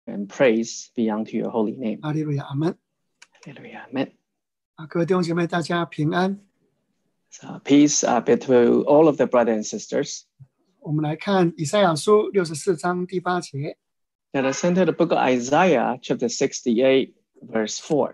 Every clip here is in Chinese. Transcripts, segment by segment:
and praise be unto your holy name. 哈利路亚，阿们。 Hallelujah. Amen. 各位弟兄姐妹，大家平安。 So peace be to all of the brothers and sisters. 我们来看以赛亚书64章第8节。 Let us enter the book of Isaiah, chapter 68, verse 4.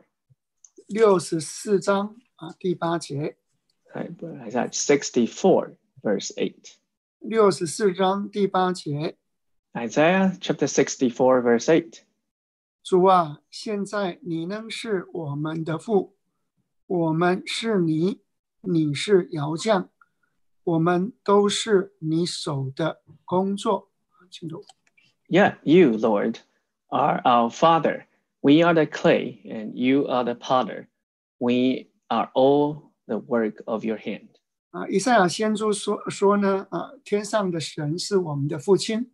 64章第8节。 Isaiah 64, verse 8. 64章第8节。 Isaiah chapter 64, verse 8. 主啊，现在你仍是我们的父，我们是你，你是窑匠，我们都是你手的工作。请读。 Yeah, you, Lord, are our Father. We are the clay, and you are the potter. We are all the work of your hand. 以赛亚先知说呢，天上的神是我们的父亲。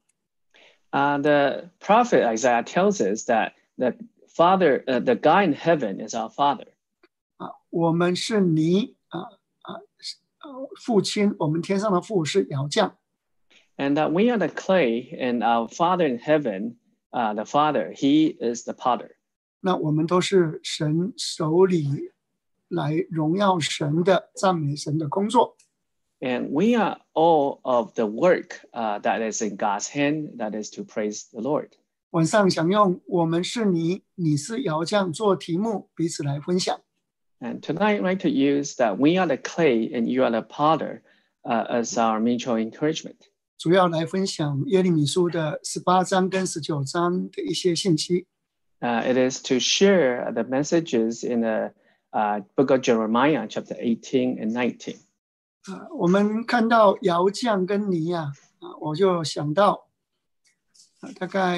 The prophet Isaiah tells us that the Father, the God in heaven, is our Father. 我们是你父亲，我们天上的父是窑匠。 And that we are the clay, and our Father in heaven, the Father, He is the potter. 那我们都是神手里来荣耀神的、赞美神的工作。 And we are all of the work that is in God's hand, that is to praise the Lord. 晚上想用我们是你，你是窑匠做题目，彼此来分享。 And tonight, I'd like to use that we are the clay and you are the potter as our mutual encouragement. 主要来分享耶利米书的18章跟19章的一些信息。 It is to share the messages in the book of Jeremiah, chapter 18 and 19. 我们看到窑匠跟泥我就想到大概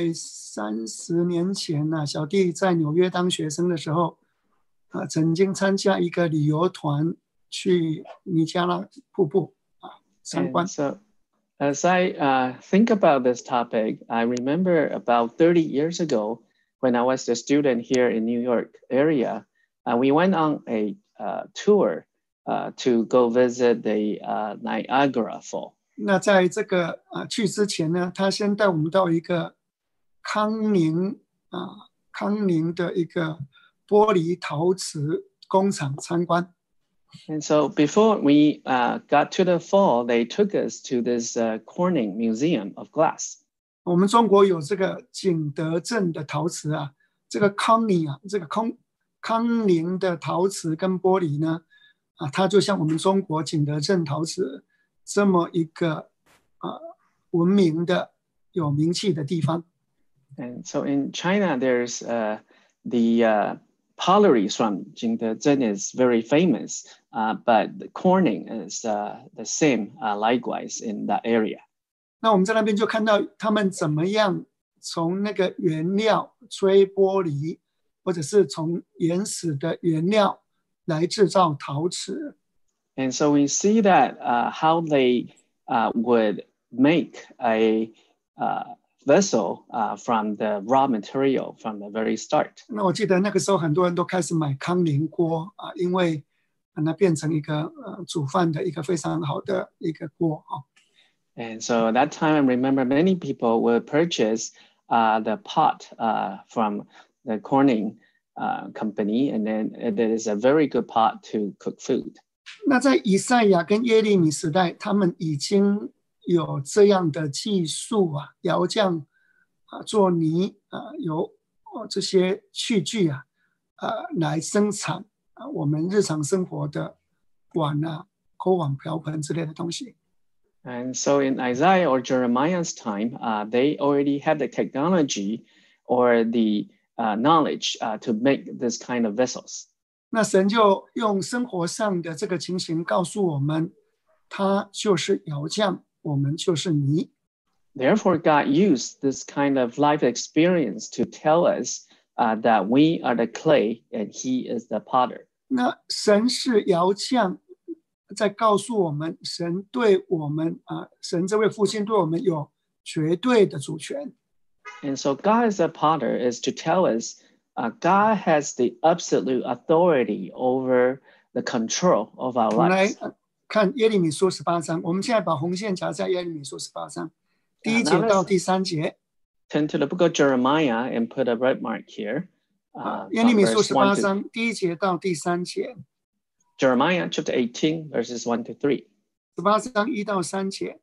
30年前小弟在纽约当学生的时候曾经参加一个旅游团去尼加拉瀑布参观。 So, as I think about this topic, I remember about 30 years ago when I was a student here in New York area, we went on a tour to go visit the Niagara Fall. 那在这个去之前呢，他先带我们到一个康宁的一个玻璃陶瓷工厂参观。 And so before we got to the fall, they took us to this Corning Museum of Glass. 我们中国有这个景德镇的陶瓷这个康宁这个康宁的陶瓷跟玻璃呢它就像我们中国景德镇陶瓷这么一个文明的有名气的地方。 And so in China, there's the pottery from Jingdezhen is very famous, but the Corning is the same likewise in that area. 那我们在那边就看到他们怎么样从那个原料吹玻璃，或者是从原始的原料来制造陶瓷。 And so we see that how they would make a vessel from the raw material from the very start. 那我记得那个时候很多人都开始买康宁锅因为那变成一个煮饭的一个非常好的一个锅 And so at that time, I remember many people would purchase the pot from the Corning company, and then it is a very good pot to cook food. 那在以赛亚跟耶利米时代，他们已经有这样的技术窑匠做泥有这些器具来生产我们日常生活的碗锅碗瓢盆之类的东西。 And so in Isaiah or Jeremiah's time, they already had the technology or the knowledge to make this kind of vessels. 那神就用生活上的这个情形告诉我们，他就是窑匠，我们就是泥。 Therefore, God used this kind of life experience to tell us that we are the clay and He is the potter. 那神是窑匠，在告诉我们，神对我们神这位父亲对我们有绝对的主权。 And so God as a potter is to tell us God has the absolute authority over the control of our 我们来 lives. 看耶利米书18章，我们现在把红线夹在耶利米书18章第1节到第3节。 Turn to the book of Jeremiah and put a red mark here. 耶利 From 米书 verse 1 18 to 章第1节到第3节 Jeremiah chapter 18, verses 1 to 3. ，18章1到3节。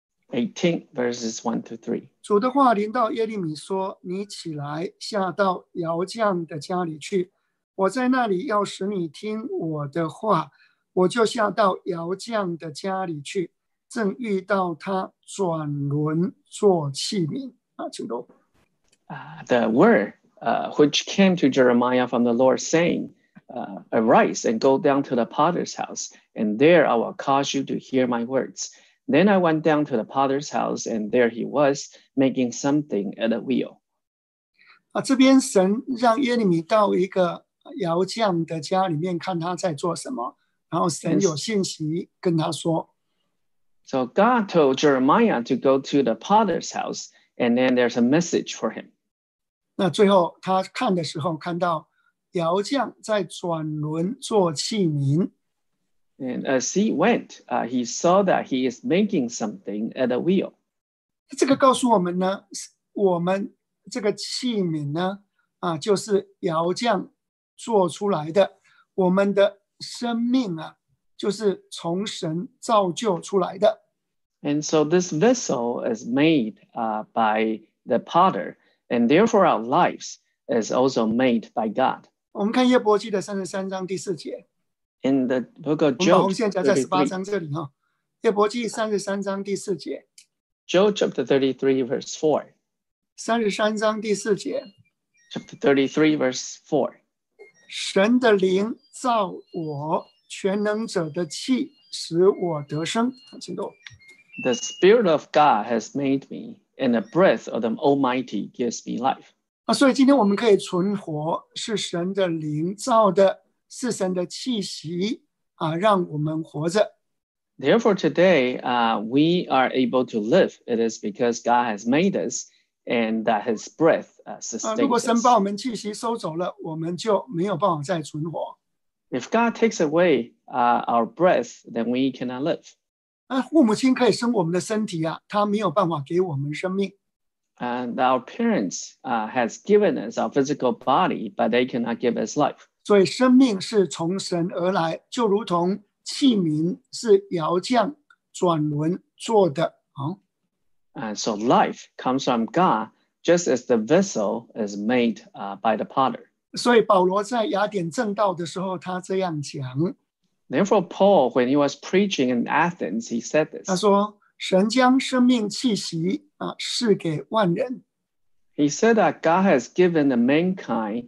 18 verses 1 to 3. 主的话临到耶利米说：“你起来，下到窑匠的家里去。我在那里要使你听我的话，我就下到窑匠的家里去，正遇到他转轮做器皿。”请读。 The word which came to Jeremiah from the Lord, saying, Arise and go down to the potter's house, and there I will cause you to hear my words. Then I went down to the potter's house, and there he was, making something at a wheel. 这边神让耶利米到一个窑匠的家里面看他在做什么，然后神有信息跟他说。 So God told Jeremiah to go to the potter's house, and then there's a message for him. 那最后他看的时候，看到窑匠在转轮做器皿。 And as he went, he saw that he is making something at a wheel. 这个告诉我们呢，我们这个器皿呢，就是窑匠做出来的。我们的生命就是从神造就出来的。 And so this vessel is made by the potter, and therefore our lives is also made by God. 我们看约伯记的33章第4节。 In the book of 我们把 Job, 红线夹在18章这里约伯记33章第4节。 Job chapter 33, verse 4. 33章第4节。 Chapter 33, verse 4. 神的灵造我，全能者的气使我得生。请读。 The Spirit of God has made me, and the breath of the Almighty gives me life. 所以今天我们可以存活，是神的灵造的，是神的气息让我们活着。 Therefore, today we are able to live. It is because God has made us, and that His breath 如果 sustains 神把我 us. 们气息收走了，我们就没有办法再存活。 If God takes away our breath, then we cannot live. 父母亲可以生我们的身体他没有办法给我们生命。 And our parents has given us our physical body, but they cannot give us life. 所以生命是从神而来，就如同器皿是窑匠转轮做的。 And so life comes from God, just as the vessel is made by the potter. 所以保罗在雅典正道的时候，他这样讲。 Therefore, Paul, when he was preaching in Athens, he said this. 他说：“神将生命气息赐给万人。” He said that God has given the mankind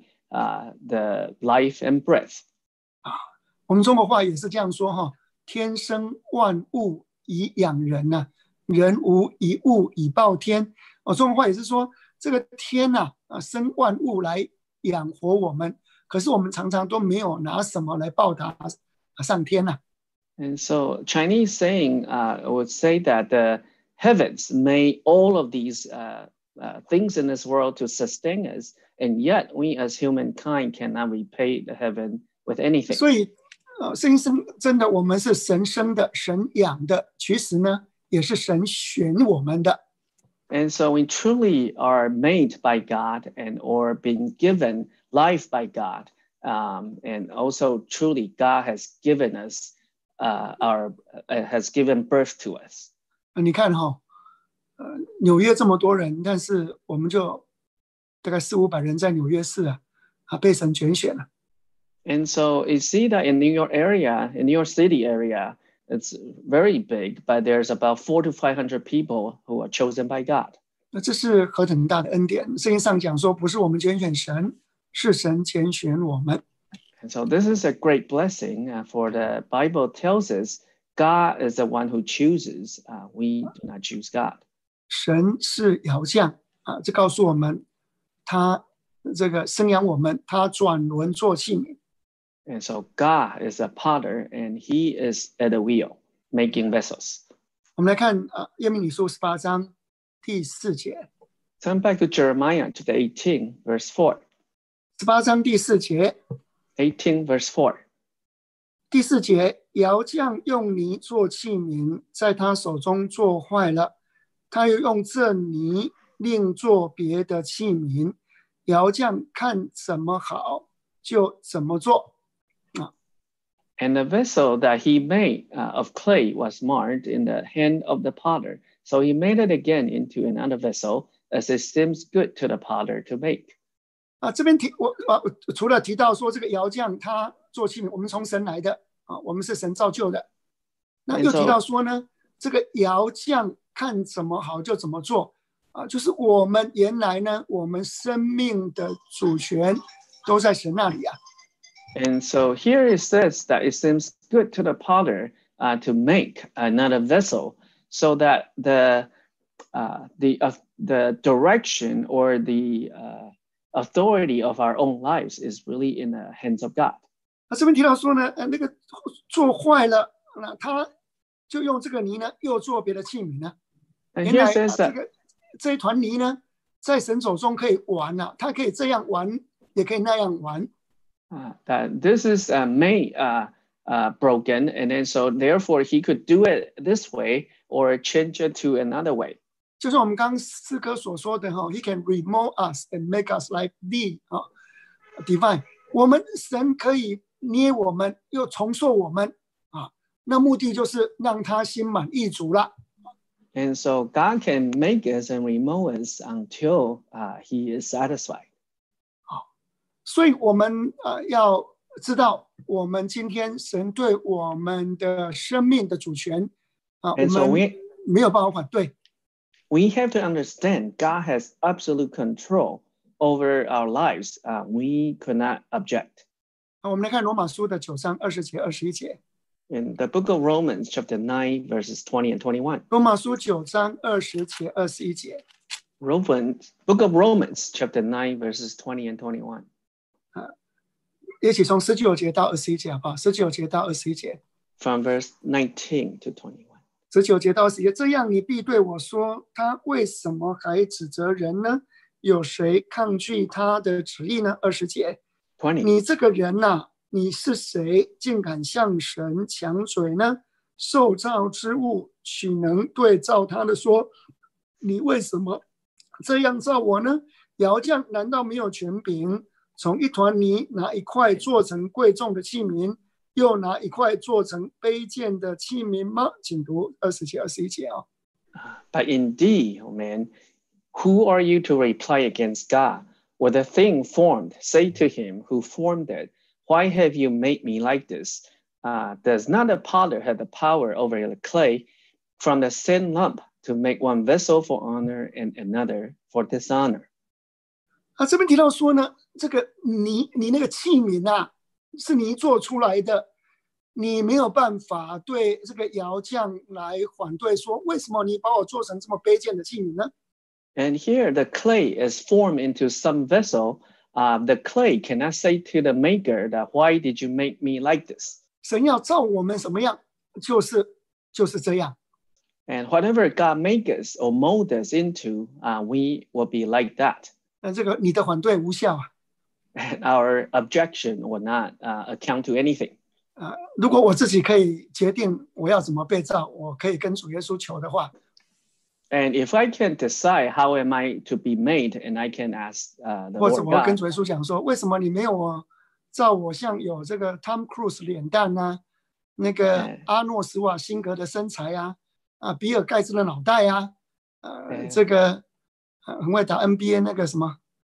the life and breath. 我们中国话也是这样说天生万物以养人人无一物以报天。中国话也是说，这个天生万物来养活我们，可是我们常常都没有拿什么来报答上天 And so Chinese saying would say that the heavens made all of these things in this world to sustain us, and yet we as humankind cannot repay the heaven with anything. 所以生真的我们是神生的，神养的，其实呢也是神选我们的。 And so we truly are made by God and or being given life by God. And also truly God has given us has given birth to us. 你看纽约这么多人，但是我们就大概400-500人在纽约市被神拣选了。 And so you see that in New York City area, it's very big, but there's about 400 to 500 people who are chosen by God. 那这是何等大的恩典！圣经上讲说，不是我们拣选神，是神拣选我们。 And so this is a great blessing, for the Bible tells us God is the one who chooses. We do not choose God. 神是窑匠这告诉我们，他这个生养我们，他转轮做器皿。 And so God is a potter, and He is at the wheel, making vessels. 我们来看耶利米书18章第4节。 Turn back to Jeremiah chapter 18, verse 4. 18章第4节。 18, verse 4. 第4节，窑匠用泥做器皿，在他手中做坏了，他又用这泥另做别的器皿，窑匠看怎么好就怎么做。 And the vessel that he made of clay was marred in the hand of the potter. So he made it again into another vessel, as it seems good to the potter to make. 这边除了提到说这个窑匠他做器皿，我们从神来的我们是神造就的。那又提到说呢，这个窑匠看怎么好就怎么做就是我们原来呢，我们生命的主权都在神那里啊。 And so here it says that it seems good to the potter to make another vessel, so that the direction or the authority of our own lives is really in the hands of God. 这边提到说呢，那个做坏了，那他就用这个泥呢，又做别的器皿呢。 And here says that 这一团泥呢，在神手中可以玩他可以这样玩，也可以那样玩。 That this is made broken, and then so therefore he could do it this way or change it to another way. 就是我们刚刚诗歌所说的He can remold us and make us like thee divine。我们神可以捏我们，又重塑我们那目的就是让他心满意足了。 And so God can make us and remold us until He is satisfied. 所以我们要知道，我们今天神对我们的生命的主权我们没有办法反对。 We have to understand God has absolute control over our lives. We could not object. 我们来看罗马书的9章20节21节。 In the book of Romans, chapter 9, verses 20 and 21. 罗马书9章20节21节。 Book of Romans, chapter 9, verses 20 and 21. 一起从19节到21节好不好？19节到21节。 From verse 19 to 21. 19节到21节，这样你必对我说，他为什么还指责人呢？有谁抗拒他的旨意呢？20节。 20. 你这个人你是谁，竟敢向神抢嘴呢？受造之物岂能对造他的说，你为什么这样造我呢？窑匠难道没有权柄从一团泥拿一块做成贵重的器皿，又拿一块做成卑贱的器皿吗？请读20节21节 But indeed, O man, who are you to reply against God? With a thing formed, say to him who formed it, why have you made me like this? Does not the potter have the power over the clay from the same lump to make one vessel for honor and another for dishonor? 这边提到说呢，这个你那个器皿是泥做出来的，你没有办法对这个窑匠来反对说，为什么你把我做成这么卑贱的器皿呢？ And here the clay is formed into some vessel. The clay cannot say to the maker that why did you make me like this? 神要造我们什么样，就是这样。 And whatever God make us or mold us into, we will be like that. 这个你的反对无效 And our objection will not account to anything. 如果我自己可以决定我要怎么被造，我可以跟主耶稣求的话。 And if I can decide how am I to be made, and I can ask the 或者 Lord 我跟 God, 主耶稣讲说，为什么你没有造我像有这个 Tom Cruise 脸蛋那个阿诺·施瓦辛格的身材比尔·盖茨的脑袋这个很会打 NBA 那个什么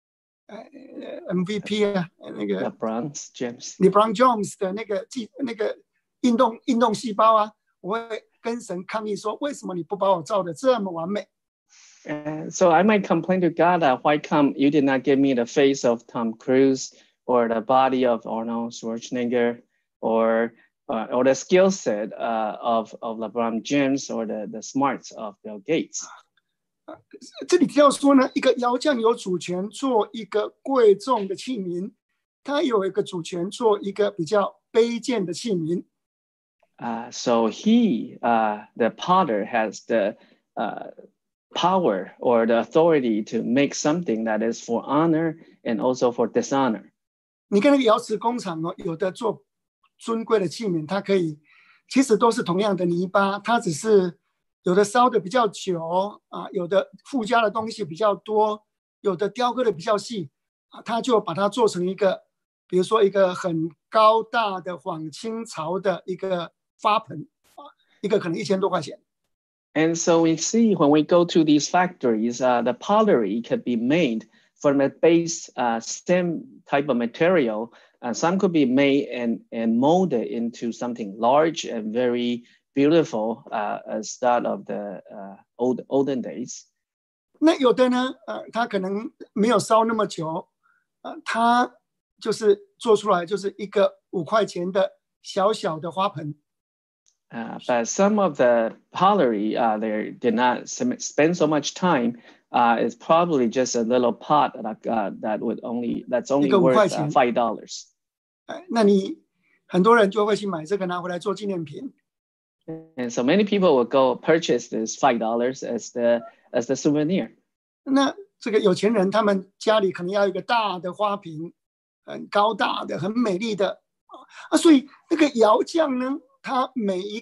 MVP 那个 LeBron James 的那个运动细胞我会跟神抗议说，为什么你不把我造得这么完美？ So I might complain to God that why come you did not give me the face of Tom Cruise or the body of Arnold Schwarzenegger or the skill set of LeBron James or the smarts of Bill Gates. 这里提到说呢，一个窑匠有主权做一个贵重的器皿，他有一个主权做一个比较卑贱的器皿。 So he, the potter, has the power or the authority to make something that is for honor and also for dishonor. 你看那个窑瓷工厂有的做尊贵的器皿，它可以其实都是同样的泥巴，它只是有的烧的比较久啊，有的附加的东西比较多，有的雕刻的比较细啊，他就把它做成一个，比如说一个很高大的仿清朝的一个花盆啊，一个可能1000多块钱。 And so we see when we go to these factories, the pottery could be made from a base stem type of material. Some could be made and molded into something large and very beautiful as that of the olden days. 那有的呢，它可能没有烧那么久，它就是做出来就是一个5块钱的小小的花盆。 But some of the pottery, they did not spend so much time. It's probably just a little pot that's only worth $5. 那你很多人就会去买这个拿回来做纪念品。 And so many people will go purchase this $5 as the souvenir. 那这个有钱人他们家里可能要有一个大的花瓶，很高大的、很美丽的啊，所以那个窑匠呢，他每一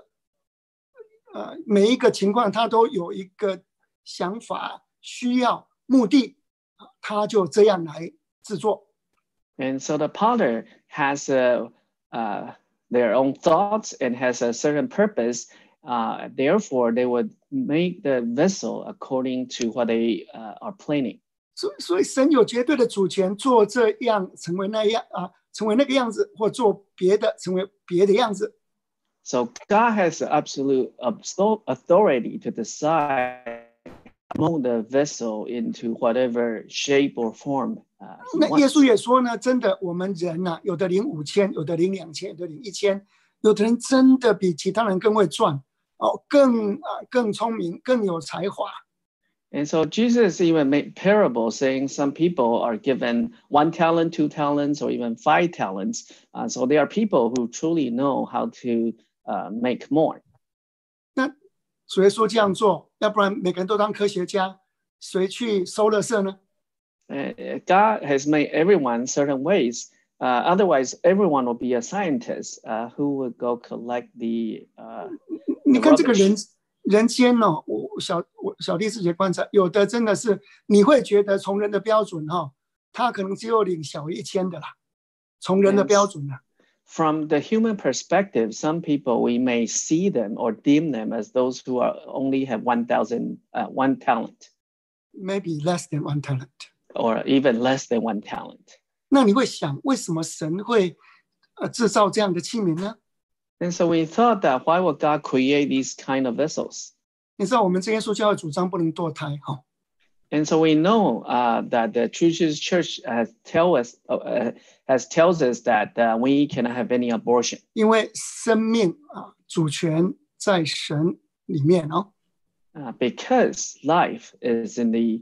个情况，他都有一个想法、需要、目的，他就这样来制作。 And so the potter has their own thoughts and has a certain purpose. Therefore, they would make the vessel according to what they are planning. 所以神有绝对的主权，做这样成为那样啊，成为那个样子，或做别的成为别的样子。 So God has the absolute authority to decide mold the vessel into whatever shape or form. 那耶稣也说呢，真的，我们人啊，有的领5000，有的领2000，有的领1000，有的人真的比其他人更会赚哦，更聪明，更有才华。 And so Jesus even made parables saying some people are given 1 talent, 2 talents, or even 5 talents. So there are people who truly know how to make more. 那主耶稣这样做，要不然每个人都当科学家，谁去收垃圾呢？ God has made everyone certain ways. Otherwise, everyone will be a scientist who would go collect the. 你看这个人间哦，我小弟自己观察，有的真的是你会觉得从人的标准他可能只有领小于1000的啦，从人的标准啊。 From the human perspective, some people we may see them or deem them as those who only have 1 talent. Maybe less than 1 talent. Or even less than 1 talent. 那你会想，为什么神会制造这样的器皿呢？ And so we thought that why would God create these kind of vessels? 你知道我们真耶稣教会主张不能堕胎哈。 And so we know that the True Jesus Church tells us that we cannot have any abortion. 因为生命主权在神里面哦。 Because life is in the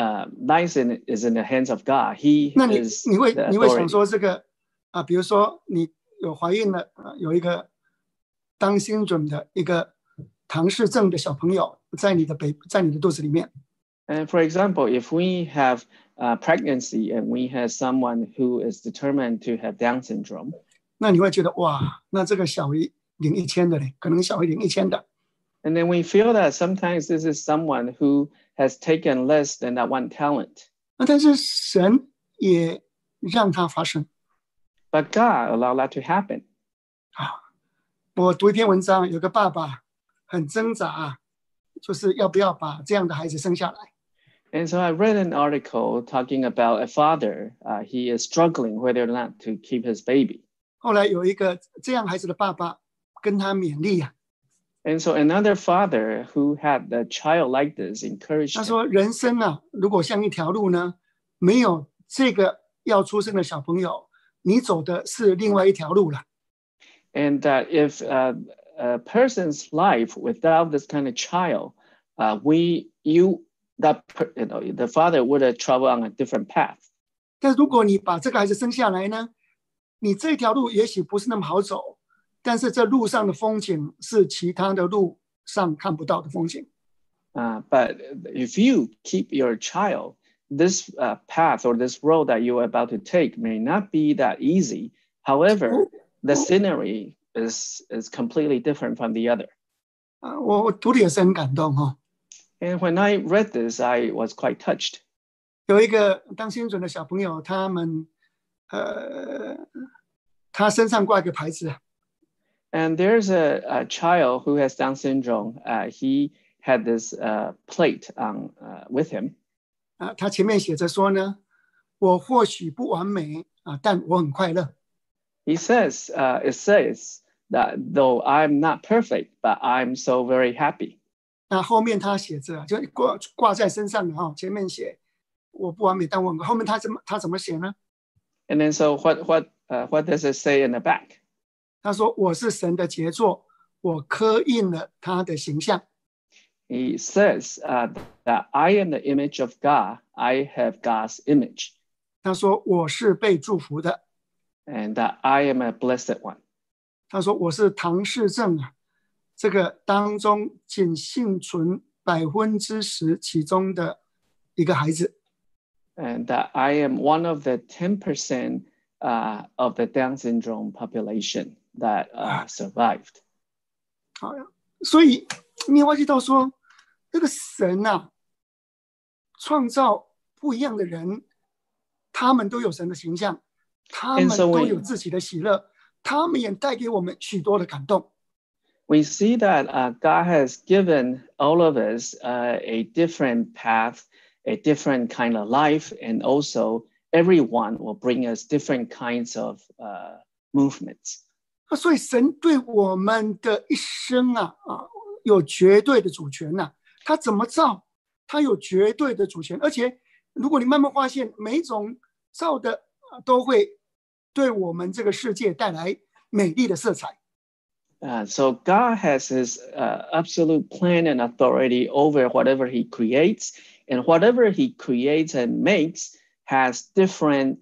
is in the hands of God. He 那 is 你会 the 你会想 authority. 说这个比如说你有怀孕了有一个当心准的一个唐氏症的小朋友在你的肚子里面。 And for example, if we have pregnancy and we have someone who is determined to have Down syndrome, 那你会觉得哇，那这个小于领1000的嘞，可能小于领1000的。 and then we feel that sometimes this is someone who has taken less than that 1 talent. 但是神也让它发生。 But God allowed that to happen. 我读一篇文章，有个爸爸很挣扎就是要不要把这样的孩子生下来。 And so I read an article talking about a father. He is struggling whether or not to keep his baby. 后来有一个这样孩子的爸爸跟他勉励 And so another father who had a child like this encouraged 他 him. 说人生如果像一条路呢，没有这个要出生的小朋友，你走的是另外一条路了。 And that if a person's life without this kind of child, the father would have traveled on a different path. 但如果你把这个孩子生下来呢，你这条路也许不是那么好走，但是这路上的风景是其他的路上看不到的风景。 But if you keep your child, this path or this road that you are about to take may not be that easy. However, the scenery is completely different from the other. 我读的也是很感动哈。 And when I read this, I was quite touched. 有一个当新准的小朋友，他身上挂一个牌子。 And there's a child who has Down syndrome. He had this plate with him. 他前面写着说呢，我或许不完美但我很快乐。 It says that though I'm not perfect, but I'm so very happy. 那后面他写着，就挂在身上的哈，前面写我不完美，但我很快。后面他怎么写呢？ And then so what does it say in the back? 他说我是神的杰作，我刻印了他的形象。 He says that I am the image of God. I have God's image. 他说我是被祝福的。 And that I am a blessed one. 他说我是唐氏症这个当中仅幸存10%其中的一个孩子。 And that I am one of the 10% of the Down syndrome population that survived. 好，所以你会发现到说，这个神创造不一样的人，他们都有神的形象，他们都有自己的喜乐，他们也带给我们许多的感动。 We see that God has given all of us a different path, a different kind of life, and also everyone will bring us different kinds of movements. 所以神对我们的一生有绝对的主权他怎么造，他有绝对的主权，而且如果你慢慢发现，每一种造的都会对我们这个世界带来美丽的色彩。 So God has his absolute plan and authority over whatever he creates, and whatever he creates and makes has different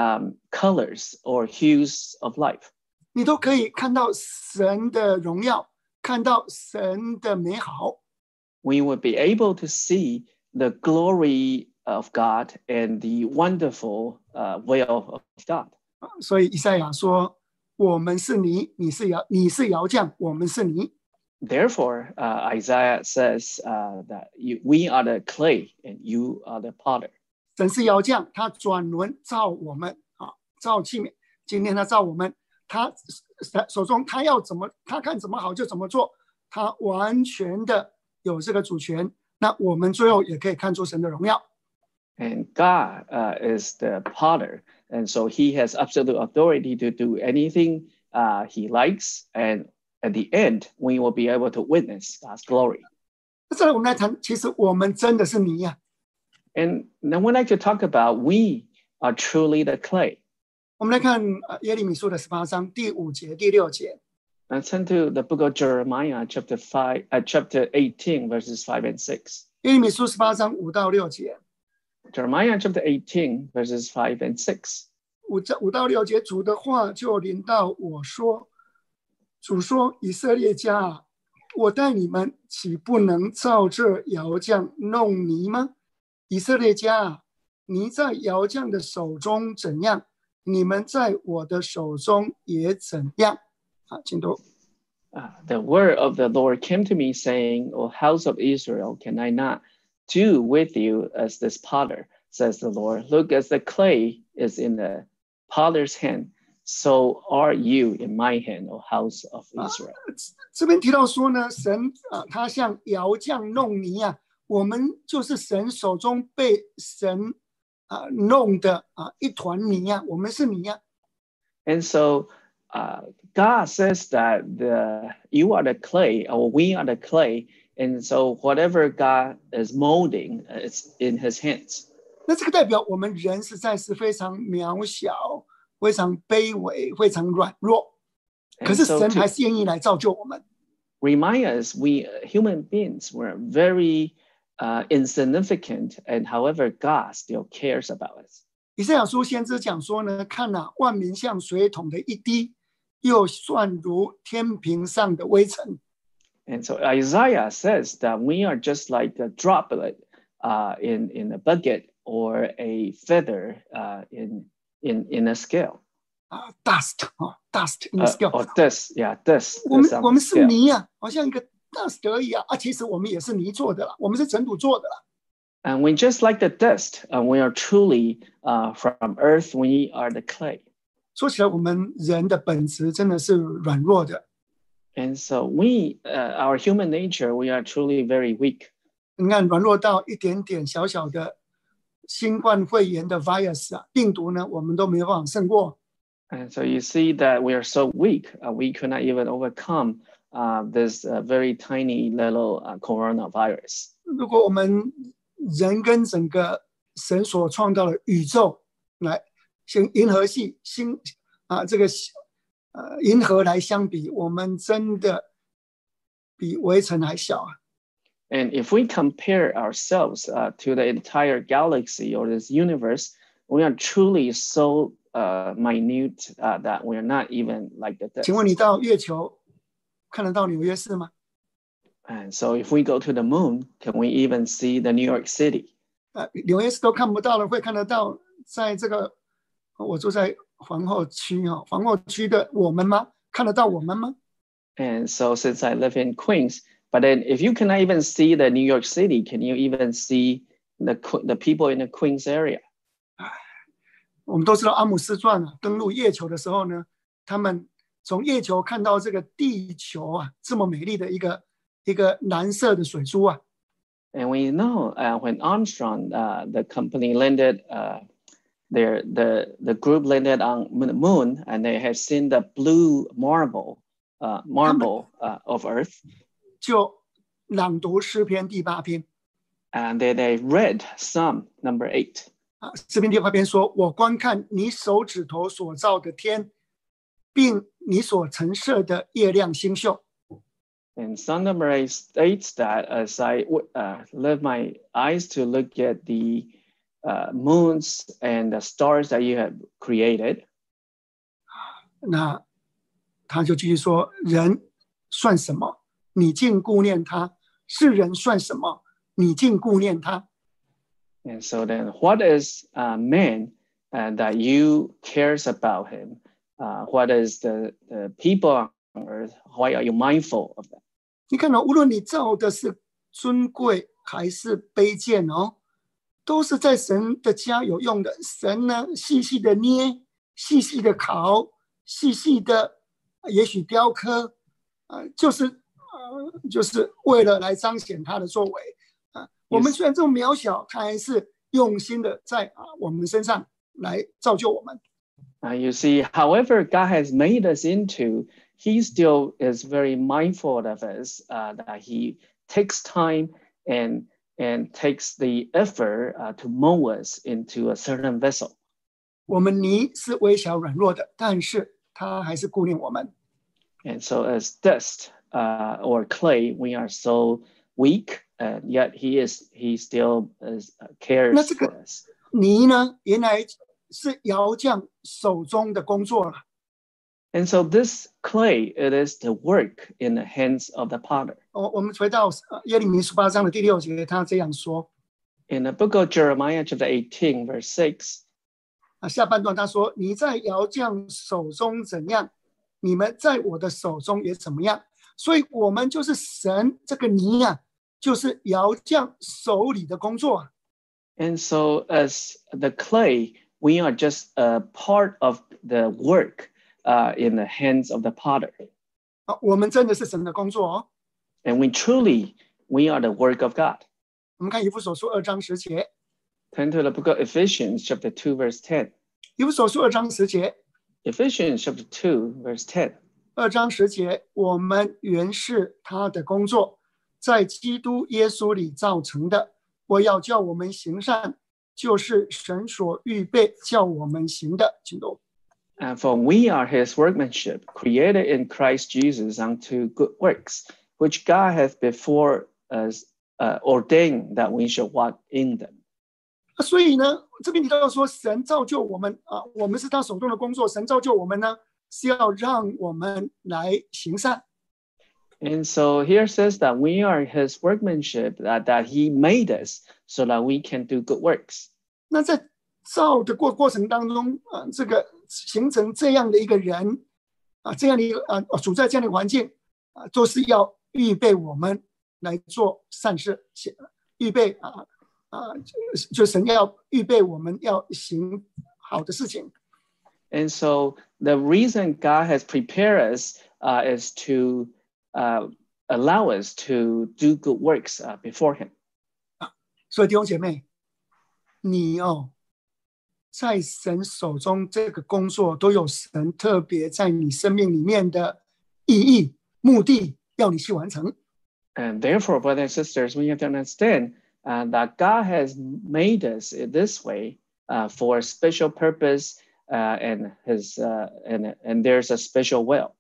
colors or hues of life. 你都可以看到神的荣耀，看到神的美好。 We would be able to see the glory of God and the wonderful will of God. 所以以赛亚说，我们是泥，你是窑匠，我们是泥。 Therefore, Isaiah says that we are the clay and you are the potter. 神是窑匠，他转轮造我们造器皿。今天他造我们，他手中他要怎么，他看怎么好就怎么做，他完全的有这个主权。那我们最后也可以看出神的荣耀。 And God is the potter, and so he has absolute authority to do anything he likes, and at the end, we will be able to witness God's glory. 再来，我们来谈，其实我们真的是泥 And then we'd like to talk about we are truly the clay. 我们来看耶利米书的18章第5节、第6节。 Let's turn to the book of Jeremiah, chapter 18, verses 5 and 6. 耶利米书18章5到6节。 Jeremiah chapter 18, verses 5 and 6. 5到6节，主的话就临到我说：“主说，以色列家我带你们，岂不能照这窑匠弄泥吗？以色列家泥在窑匠的手中怎样，你们在我的手中也怎样。”请读。 The word of the Lord came to me, saying, O house of Israel, can I not do with you as this potter, says the Lord? Look, as the clay is in the potter's hand, so are you in my hand, O house of Israel. 这边提到说呢，神他像窑匠弄泥我们就是神手中被神弄的一团泥我们是泥 And so God says that you are the clay, or we are the clay, and so whatever God is molding, it's in his hands. 那这个代表我们人实在是非常渺小，非常卑微，非常软弱，可是神还是愿意来造就我们。 Remind us, we human beings were very insignificant, and however, God still cares about us. 以赛亚书先知讲说呢，看万民像水桶的一滴，又算如天平上的微尘。 And so Isaiah says that we are just like a droplet in a bucket or a feather in a scale. Dust in the scale. Or dust, yeah, dust. 我们是泥好像一个那是得以啊，其实我们也是泥做的啦，我们是尘土做的啦。 And we just like the dust, we are truly from earth, we are the clay. 说起来，我们人的本质真的是软弱的。 And so we, our human nature, we are truly very weak. 你看，软弱到一点点小小的新冠肺炎的 virus 啊，病毒呢，我们都没有办法胜过。 And so you see that we are so weak, we could not even overcome this very tiny little coronavirus. 如果我们人跟整个神所创造的宇宙来银河系这个银河来相比，我们真的比微尘还小啊。 And if we compare ourselves to the entire galaxy or this universe, we are truly so minute that we are not even like the dust. 请问你到月球看得到纽约市吗？ And so if we go to the moon, can we even see the New York City? 纽约市都看不到了，会看得到在这个我住在皇后区皇后区的我们吗？看得到我们吗？ And so since I live in Queens, but then if you cannot even see the New York City, can you even see the people in the Queens area? 我们都知道阿姆斯壮登陆月球的时候呢，他们从月球看到这个地球这么美丽的一个蓝色的水珠 And we know when Armstrong, the company landed, the group landed on the moon, and they have seen the blue marble of Earth. 就朗读诗篇第8篇。 And they read Psalm number 8. 诗篇第8篇说：“我观看你手指头所造的天，并你所陈设的月亮星宿。” And Psalm number 8 states that as I lift my eyes to look at the moons and the stars that you have created. 那他就继续说：“人算什么？你竟顾念他；是人算什么？你竟顾念他。” And so then, what is man that you cares about him? What is the people on earth? Why are you mindful of them? 你看无论你造的是尊贵还是卑贱都是在神的家有用的。神呢，细细的捏，细细的烤，细细的也许雕刻，就是为了来彰显他的作为。我们虽然这么渺小，他还是用心的在我们身上来造就我们。 You see, however God has made us into, he still is very mindful of us, that he takes time and takes the effort to mold us into a certain vessel. 我们泥是微小软弱的，但是他还是顾念我们。 And so as dust or clay, we are so weak, and yet he still cares for us. 泥呢，原来是窑匠手中的工作了。 And so this clay, it is the work in the hands of the potter. 我们回到耶利米18章的第6节，他这样说。 In the book of Jeremiah, chapter 18, verse 6. 下半段他说：“你在窑匠手中怎样，你们在我的手中也怎么样。”所以，我们就是神这个泥就是窑匠手里的工作。 And so, as the clay, we are just a part of the work in the hands of the potter. 我们真的是神的工作 And we are the work of God. 我们看以弗所书2章10节。 Turn to the book of Ephesians, chapter 2, verse 10. 以弗所书2章10节。 Ephesians, chapter 2, verse 10. 2章10节，我们原是他的工作，在基督耶稣里造成的。我要叫我们行善，就是神所预备叫我们行的。请读。 For we are his workmanship, created in Christ Jesus unto good works, which God hath before us ordained that we should walk in them. 所以呢，这边提到说，神造就我们我们是他手中的工作。神造就我们呢，是要让我们来行善。 And so here says that we are his workmanship, that he made us so that we can do good works. 那在造的过程当中这个形成这样的一个人这样的一个处在这样的环境都是要预备我们来做善事，预备就神要预备我们要行好的事情。 And so the reason God has prepared us is to allow us to do good works before Him. 所以弟兄姐妹，你在神手中这个工作都有神特别在你生命里面的意义、目的，要你去完成。 And therefore, brothers and sisters, we have to understand that God has made us in this way for a special purpose, and there's a special will.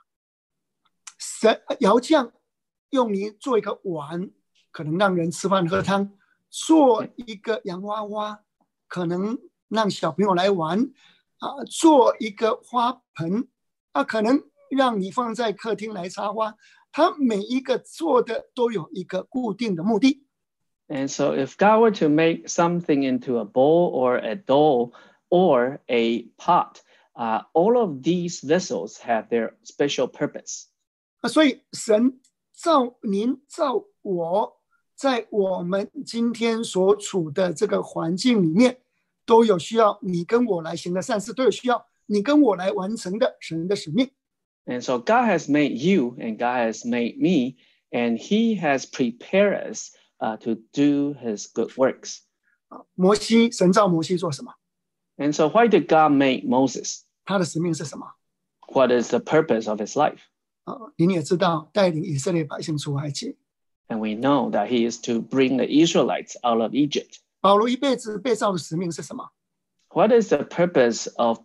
神窑匠用你做一个碗，可能让人吃饭喝汤；做一个洋娃娃，可能让小朋友来玩做一个花盆可能让你放在客厅来插花。他每一个做的都有一个固定的目的。 And so if God were to make something into a bowl or a doll or a pot, all of these vessels have their special purpose. 所以神造您造我，在我们今天所处的这个环境里面，都有需要你跟我来行的善事，都有需要你跟我来完成的神的使命。 And so God has made you and God has made me, and He has prepared us to do His good works. 神造摩西做什么？ And so why did God make Moses? 他的使命是什么？ What is the purpose of his life? 您也知道，带领以色列百姓出埃及。 And we know that he is to bring the Israelites out of Egypt. 保罗一辈子被造的使命是什么？ What is the purpose of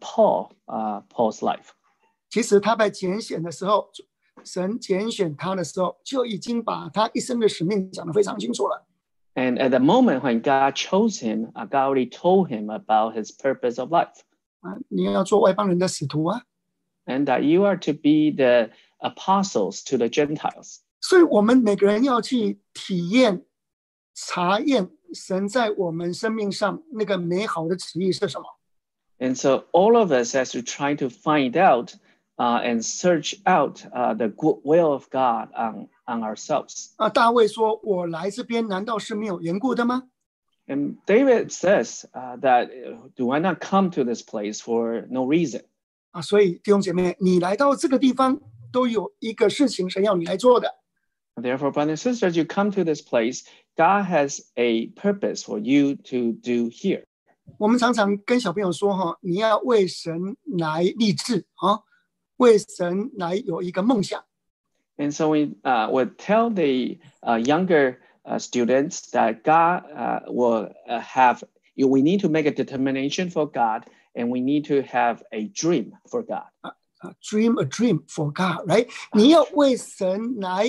Paul's life? 其实他在拣选的时候，神拣选他的时候，就已经把他一生的使命讲得非常清楚了。 And at the moment when God chose him, God already told him about his purpose of life. 你要做外邦人的使徒 And that you are to be the apostles to the Gentiles. 所以我们每个人要去体验、查验神在我们生命上那个美好的旨意是什么。 And so all of us has to try to find out and search out the good will of God on ourselves. 大卫说：“我来这边难道是没有缘故的吗？” And David says that, do I not come to this place for no reason? 所以弟兄姐妹，你来到这个地方都有一个事情神要你来做的。 Therefore, brothers and sisters, you come to this place, God has a purpose for you to do here. 我们常常跟小朋友说你要为神来立志为神来有一个梦想。 And so we would tell the younger students that God will we need to make a determination for God, and we need to have a dream for God. Dream a dream for God, right? 你要为神来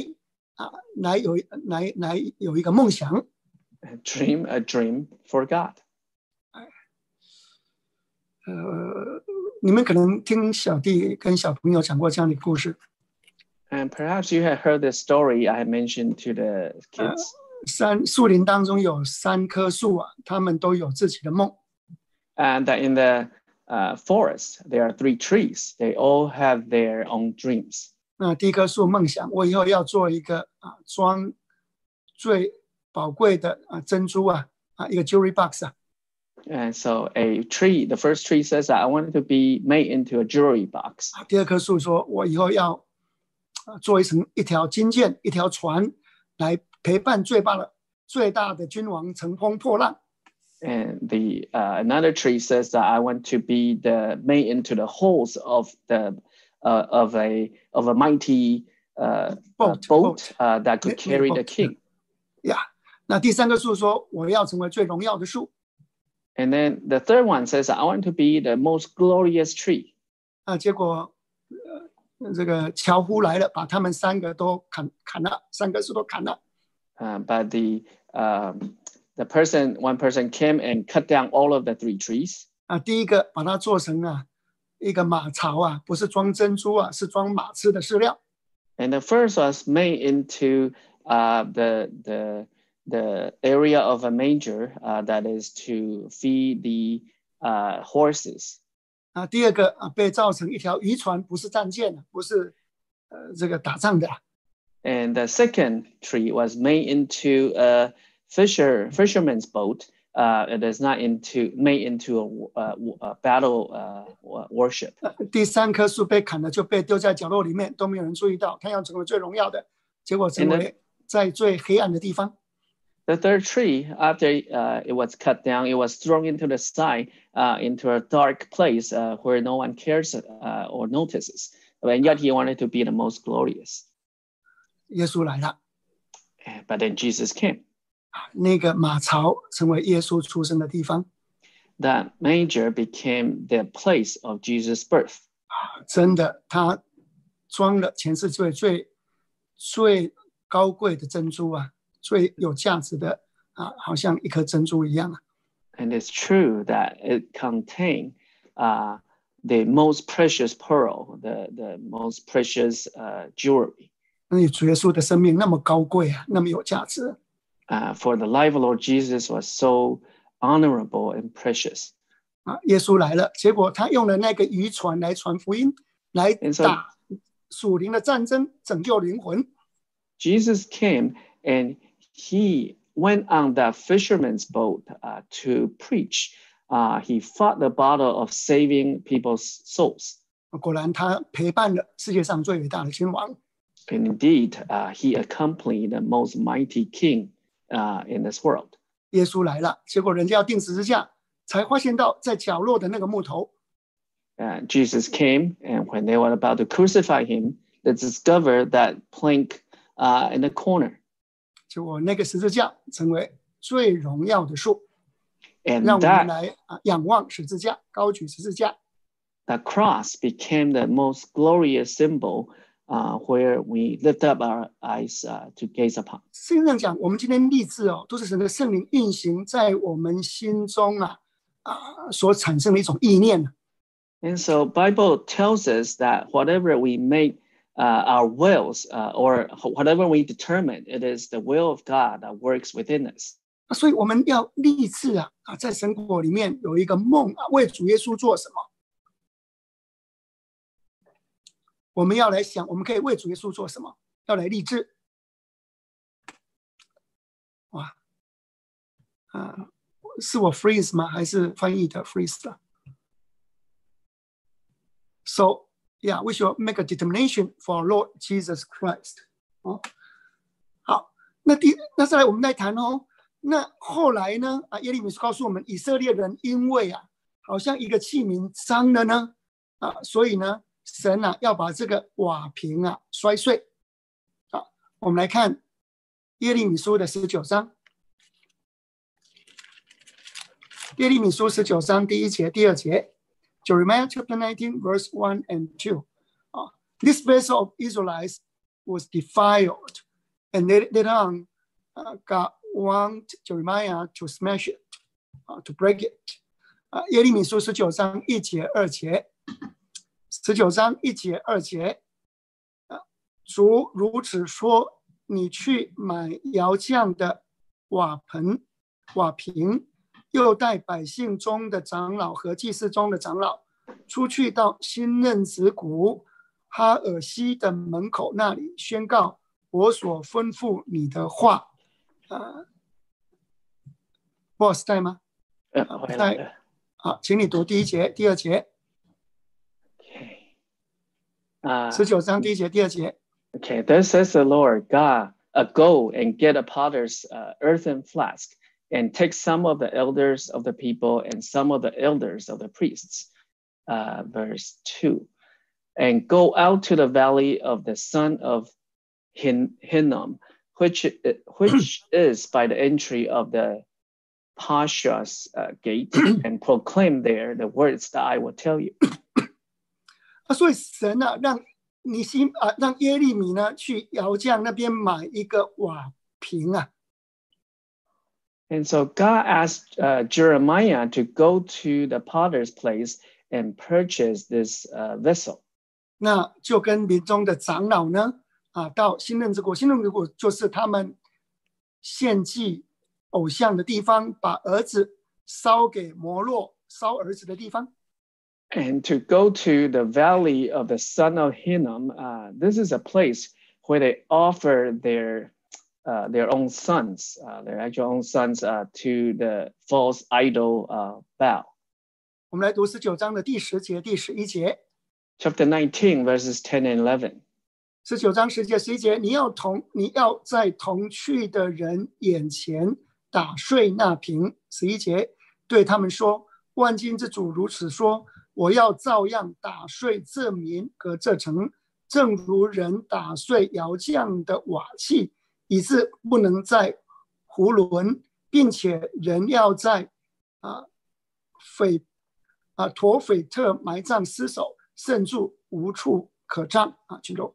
有一个梦想。 Dream a dream for God. 你们可能听小弟跟小朋友讲过这样的故事。 And perhaps you have heard this story I mentioned to the kids. 树林当中有3棵树他们都有自己的梦。 And that in the forest, there are 3 trees. They all have their own dreams. 那第一棵树梦想，我以后要做一个装最宝贵的珍珠一个 jewelry box And so the first tree says that I want it to be made into a jewelry box. 第二棵树说，我以后要做一条金舰，一条船，来陪伴最大的君王乘风破浪。 And another tree says that I want to be made into the hulls of a mighty boat that could carry the king. Yeah. 那第三棵树说，我要成为最荣耀的树。 And then the third one says, I want to be the most glorious tree. 结果这个樵夫来了，把他们3个都砍了，3棵树都砍了。 But one person came and cut down all of the 3 trees. 第一个把它做成一个马槽不是装珍珠是装马吃的饲料。 And the first was made into the area of a manger that is to feed the horses. 第二个被造成一条渔船，不是战舰，不是这个打仗的。 And the second tree was made into a fisherman's boat. It is not made into a battle worship. 第三棵树被砍了，就被丢在角落里面，都没有人注意到。它要成为最荣耀的，结果成为在最黑暗的地方。 The third tree, after it was cut down, it was thrown into the side, into a dark place where no one cares or notices. And yet he wanted to be the most glorious. 耶稣来了。 But then Jesus came. 那个马槽成为耶稣出生的地方。 That manger became the place of Jesus' birth. 真的，他装了全世界最高贵的珍珠啊，最有价值的啊，好像一颗珍珠一样啊。 And it's true that it contained the most precious pearl, the most precious jewelry. 那主耶稣的生命那么高贵啊，那么有价值。 For the life of Lord Jesus was so honorable and precious. 耶稣来了，结果他用了那个渔船来传福音，来打属灵的战争，拯救灵魂。 Jesus came and he went on that fisherman's boat to preach. He fought the battle of saving people's souls. 果然，他陪伴了世界上最伟大的君王。 And indeed, he accompanied the most mighty king in this world. 耶稣来了，结果人家要钉十字架，才发现到在角落的那个木头。 Jesus came, and when they were about to crucify him, they discovered that plank in the corner. 结果那个十字架成为最荣耀的树， And 让我们来仰望十字架，高举十字架。 The cross became the most glorious symbol where we lift up our eyes to gaze upon. 圣经上讲，我们今天立志都是神的圣灵运行在我们心中所产生的一种意念。 And so Bible tells us that whatever we make our wills or whatever we determine, it is the will of God that works within us. 所以我们要立志在神国里面有一个梦为主耶稣做什么？我们要来想，我们可以为主耶稣做什么？要来立志。哇，是我 freeze 吗？还是翻译的 freeze 了 ？So yeah, we should make a determination for our Lord Jesus Christ. 好，那再来我们来谈那后来呢？耶利米告诉我们，以色列人因为好像一个器皿脏了呢，所以呢，神要把这个瓦瓶摔碎。我们来看耶利米书的19章。耶利米书19章第1节、第2节。Jeremiah chapter 19, verse 1 and 2. This vessel of Israelites was defiled, and later on, God want Jeremiah to smash it, to break it. 耶利米书19章1节、2节。19章1节、2节。主如此说：你去买窑匠的瓦瓶，又带百姓中的长老和祭司中的长老，出去到新嫩子谷哈尔西的门口那里，宣告我所吩咐你的话。boss 在吗？在。好，请你读第1节、第2节。19章第1节、第2节。 Okay, thus says the Lord God, go and get a potter's earthen flask, and take some of the elders of the people and some of the elders of the priests. Verse 2. And go out to the valley of the son of Hinnom, which is by the entry of the Pasha's gate, and proclaim there the words that I will tell you. 所以神让耶利米呢去窑匠那边买一个瓦瓶 And so God asked Jeremiah to go to the potter's place and purchase this vessel. 那就跟民中的长老呢到新嫩子谷，新嫩子谷就是他们献祭偶像的地方，把儿子烧给摩洛，烧儿子的地方。 And to go to the valley of the son of Hinnom, this is a place where they offer their own sons, their actual own sons to the false idol Baal. 我们来读19章的第10节、第11节。 Chapter 19, verses 10 and 11. 19章10节、11节，你要在同去的人眼前打碎那瓶。11节，对他们说：万军之主如此说，我要照样打碎这民和这城，正如人打碎窑匠的瓦器，以致不能再囫囵，并且人要在陀斐特埋葬尸首，甚至无处可葬。请读。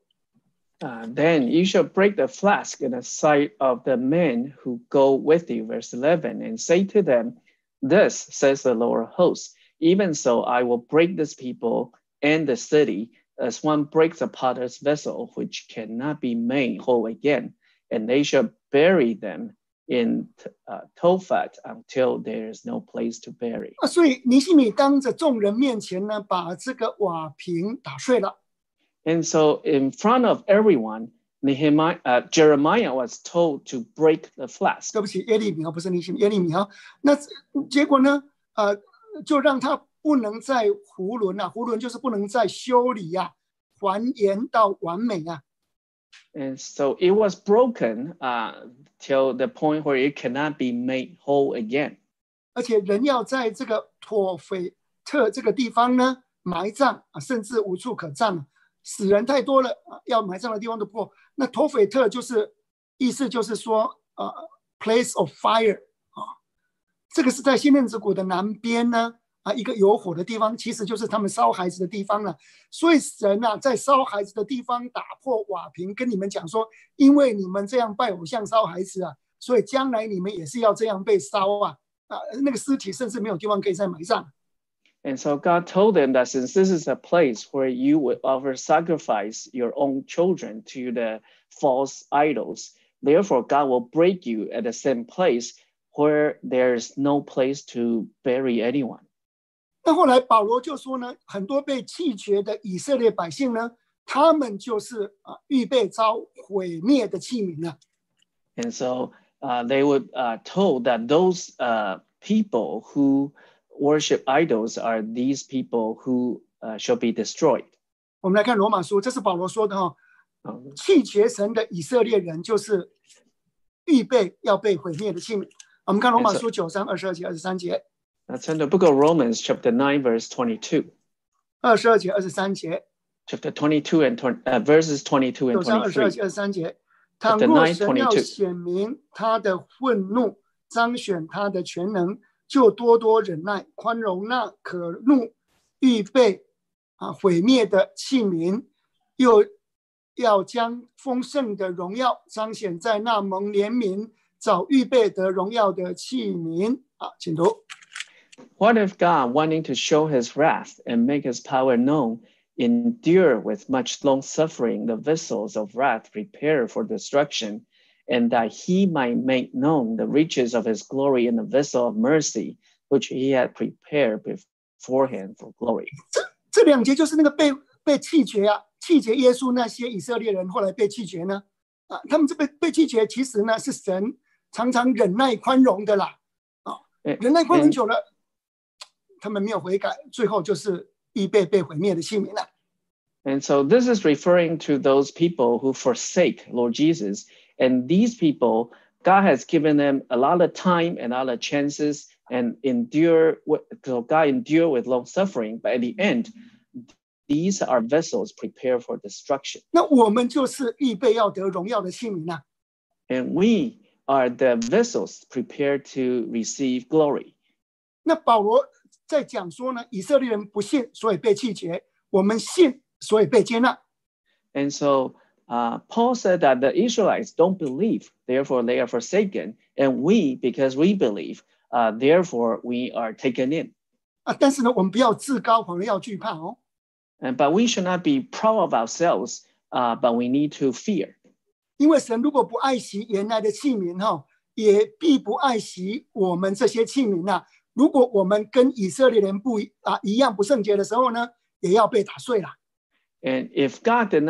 Then you shall break the flask in the sight of the men who go with you, verse 11, and say to them, Thus says the Lord of hosts, even so I will break this people and the city, as one breaks a potter's vessel, which cannot be made whole again, and they shall bury them in Tophet until there is no place to bury. 所以尼希米当着众人面前呢，把这个瓦瓶打碎了。 And so in front of everyone, Jeremiah was told to break the flask. 对不起，耶利米不是尼希米，耶利米那结果呢？就让他不能再囫囵囫囵就是不能再修理还原到完美 And so it was broken till the point where it cannot be made whole again. 而且人要在这个妥斐特这个地方呢埋葬甚至无处可葬。死人太多了要埋葬的地方都不够。那陀斐特意思就是说place of fire 这个是在新嫩子谷的南边呢一个有火的地方，其实就是他们烧孩子的地方了。所以神在烧孩子的地方打破瓦瓶，跟你们讲说，因为你们这样拜偶像烧孩子所以将来你们也是要这样被烧那个尸体甚至没有地方可以再埋葬。 And so God told them that since this is a place where you would offer sacrifice your own children to the false idols, therefore God will break you at the same place where there's no place to bury anyone. 那后来保罗就说呢，很多被弃绝的以色列百姓呢，他们就是预备遭毁灭的器皿了。 And so they would told that those people who worship idols are these people who shall be destroyed. 我们来看罗马书，这是保罗说的弃绝神的以色列人就是预备要被毁灭的器皿。我们看罗马书9章22节、23节。 That's in the book of Romans, chapter 9, verse 22. 22节、23节。 Chapter 22 and verses 22 and 9章22节、23节。倘若神要显明他的愤怒，彰显他的全能，就多多忍耐，宽容那可怒预备毁灭的器皿，又要将丰盛的荣耀彰显在那蒙怜悯早预备得荣耀的器皿。请读。 What if God, wanting to show his wrath and make his power known, endure with much long suffering the vessels of wrath prepared for destruction, and that he might make known the riches of his glory in the vessel of mercy, which he had prepared beforehand for glory. 这两节就是那个被弃绝弃绝耶稣那些以色列人后来被弃绝呢他们这被弃绝其实呢是神常常忍耐宽容的啦忍耐宽容久了他们没有悔改，最后就是预备被毁灭的器皿了。 And so this is referring to those people who forsake Lord Jesus. And these people, God has given them a lot of time and a lot of chances and so God endure with long suffering. But at the end, these are vessels prepared for destruction. 那我们就是预备要得荣耀的器皿啊。 And we are the vessels prepared to receive glory. 那保罗在讲说呢，以色列人不信，所以被弃绝；我们信，所以被接纳。 And so Paul said that the Israelites don't believe, therefore they are forsaken, and we, because we believe, therefore we are taken in. 但是呢，我们不要自高，反而要惧怕哦。 But we should not be proud of ourselves, but we need to fear. 因为神如果不爱惜原来的器皿也必不爱惜我们这些器皿如果我们跟以色列人一样不圣洁的时候呢，也要被打碎了。 And if God did not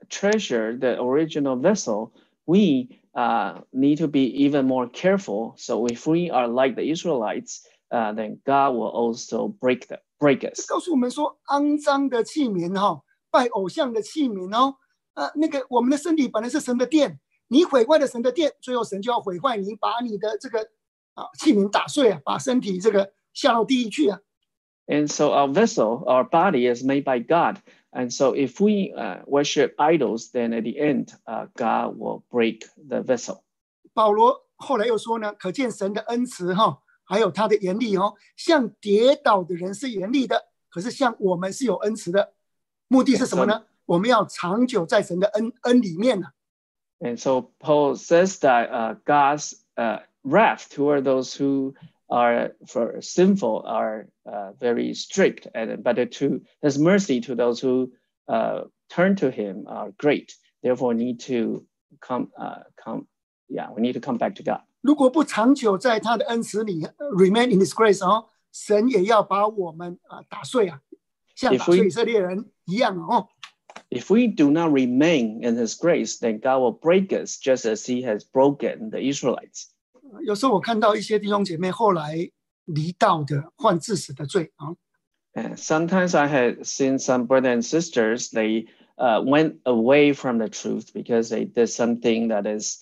treasure the original vessel, we need to be even more careful. So if we are like the Israelites, then God will also break us. 告诉我们说，肮脏的器皿拜偶像的器皿那个我们的身体本来是神的殿，你毁坏了神的殿，最后神就要毁坏你，把你的这个器皿打碎把身体这个下到地狱去 And so our vessel, our body is made by God. And so if we worship idols, then at the end, God will break the vessel. 保罗后来又说呢，可见神的恩慈还有他的严厉像跌倒的人是严厉的，可是像我们是有恩慈的。目的是什么呢？我们要长久在神的恩里面呢。 And so Paul says that God's wrath toward those who are for sinful are very strict, but his mercy to those who turn to him are great. Therefore, we need to come back to God. 如果不长久在他的恩慈里 remain in His grace 神也要把我们打碎像打碎以色列人一样 If we do not remain in His grace, then God will break us just as He has broken the Israelites. 有时候我看到一些弟兄姐妹后来离道的，犯致死的罪 And sometimes I had seen some brothers and sisters, they went away from the truth because they did something that is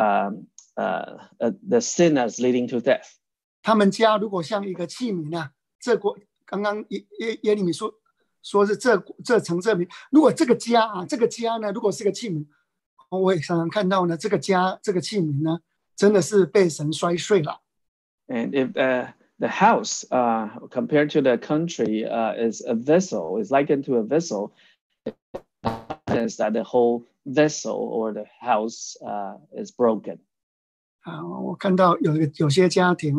the sin that's leading to death. 他们家如果像一个器皿这刚刚耶利米说是这城这名，如果这个家呢，如果是个器皿，我也常常看到呢，这个家这个器皿呢，真的是被神摔碎了。 And if the house, compared to the country, is a vessel, is likened to a vessel, is that the whole vessel or the house is broken. 我看到有些家庭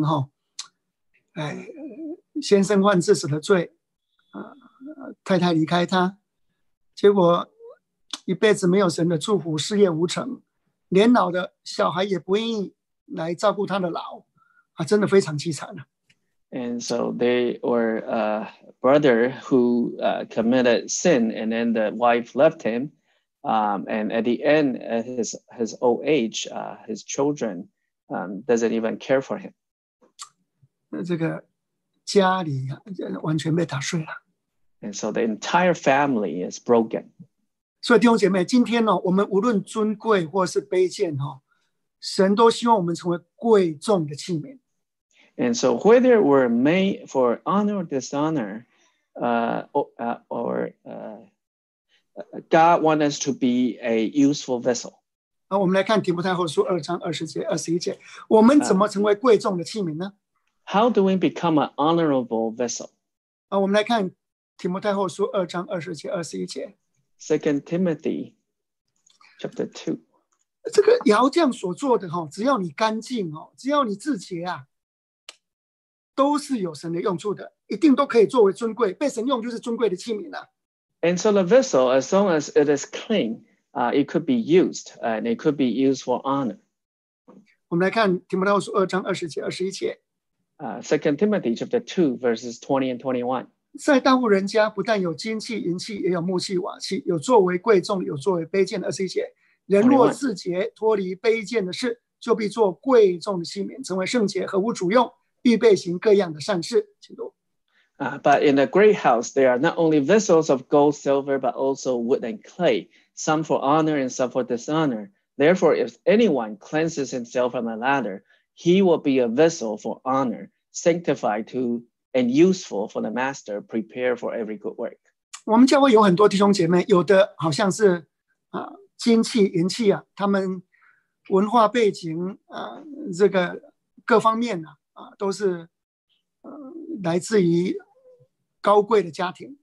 先生犯致死的罪太太离开他，结果一辈子没有神的祝福，事业无成，年老的小孩也不愿意来照顾他的老真的非常凄惨 And so they were a brother who committed sin, and then the wife left him. And at the end, at his old age, his children doesn't even care for him. 这个家里完全被打碎了。 And so the entire family is broken. 所以弟兄姐妹，今天我们无论尊贵或是卑贱神都希望我们成为贵重的器皿。 And so whether we're made for honor or dishonor, God wants us to be a useful vessel. 我们来看提摩太后书2章20节、21节，我们怎么成为贵重的器皿呢？ How do we become an honorable vessel? 我们来看提摩太后书2章20节、21节。 2 Timothy chapter 2. 这个窑匠所做的只要你干净只要你自洁都是有神的用处的，一定都可以作为尊贵，被神用就是尊贵的器皿 And so the vessel, as long as it is clean, it could be used, and it could be used for honor. 我们来看提摩太后书2章20节、21节。 2 Timothy chapter 2, verses 20 and 21. 在大户人家，不但有金器、银器，也有木器、瓦器，有作为贵重，有作为卑贱的。21节，人若自洁，脱离卑贱的事，就必做贵重的器皿，成为圣洁，合乎主用，预备行各样的善事。请读。 But in a great house, there are not only vessels of gold, silver, but also wood and clay, some for honor and some for dishonor. Therefore, if anyone cleanses himself from the latter, he will be a vessel for honor, sanctified to and useful for the master, prepared for every good work. 我们教会有很多弟兄姐妹，有的好像是金器、银器他们文化背景这个各方面都是来自于高贵的家庭。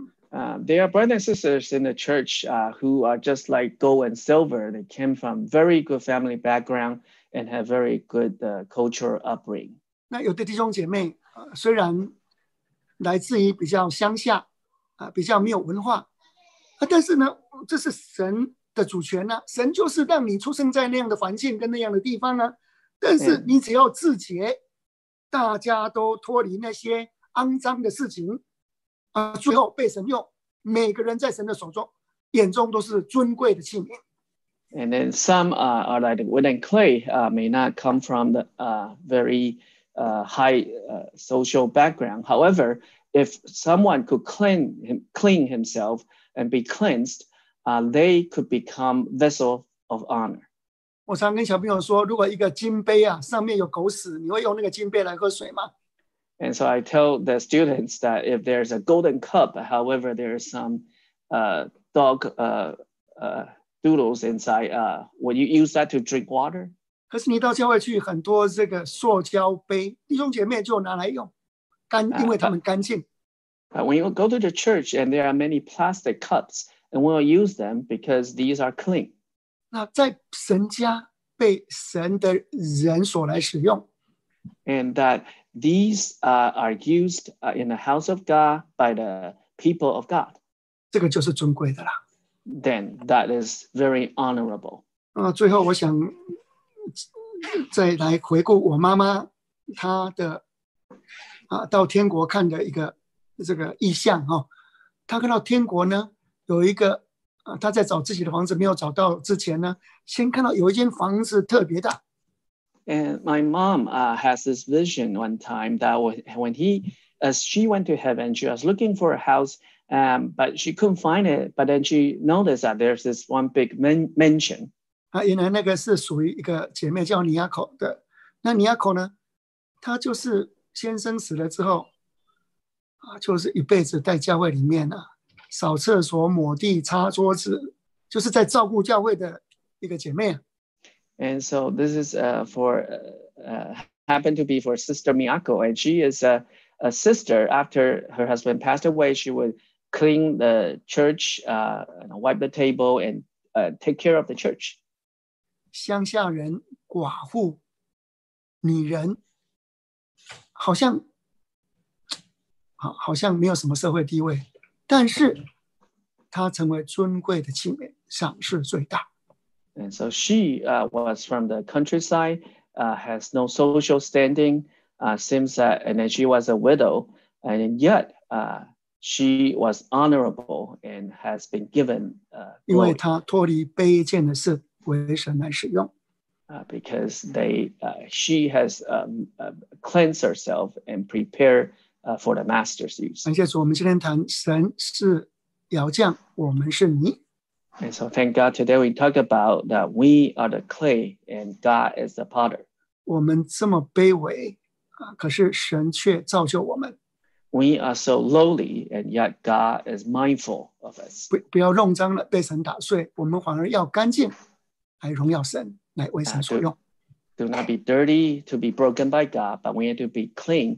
There are brothers and sisters in the church who are just like gold and silver. They came from very good family background and have very good cultural upbringing. 那有的弟兄姐妹虽然来自于比较乡下比较没有文化但是呢，这是神的主权神就是让你出生在那样的环境跟那样的地方但是你只要自洁，大家都脱离那些肮脏的事情最后被神用，每个人在神的手中眼中都是尊贵的器皿。 And then some are like wood and clay, may not come from the very high social background. However, if someone could clean himself and be cleansed, they could become vessel of honor. 我常跟小朋友说，如果一个金杯啊上面有狗屎，你会用那个金杯来喝水吗？ And so I tell the students that if there's a golden cup, however, there's some dog doodles inside, would you use that to drink water? 可是你到教会去，很多这个塑胶杯，弟兄姐妹就拿来用，因为他们干净。 When you go to the church and there are many plastic cups, and we'll use them because these are clean. 那在神家被神的人所来使用。 And that these are used in the house of God by the people of God. 这个就是尊贵的啦。 Then that is very honorable. 最后我想再来回顾我妈妈她的到天国看的一个这个意象她看到天国呢有一个她在找自己的房子没有找到之前呢，先看到有一间房子特别大。 And my mom has this vision one time that when as she went to heaven, she was looking for a house, but she couldn't find it. But then she noticed that there's this one big mansion. 原来那个是属于一个姐妹叫尼亚口的。那尼亚口呢，她就是先生死了之后就是一辈子在教会里面扫厕所、抹地、擦桌子，就是在照顾教会的一个姐妹。 And so this is happened to be for Sister Miyako, and she is a sister. After her husband passed away, she would clean the church, wipe the table, and take care of the church. 乡下人、寡妇、女人，好像没有什么社会地位，但是她成为尊贵的器皿，赏识最大。 And so she was from the countryside, has no social standing, seems that, and then she was a widow, and yet she was honorable and has been given 因为她脱离卑贱的事为神来使用。 Because she has cleansed herself and prepared for the master's use. 感谢主，我们今天谈神是窑匠，我们是泥。 And so thank God today we talk about that we are the clay and God is the potter. 我们这么卑微可是神却造就我们。 We are so lowly and yet God is mindful of us. 不要弄脏了，被神打碎，我们反而要干净，来荣耀神，来为神所用。 Do not be dirty to be broken by God, but we need to be clean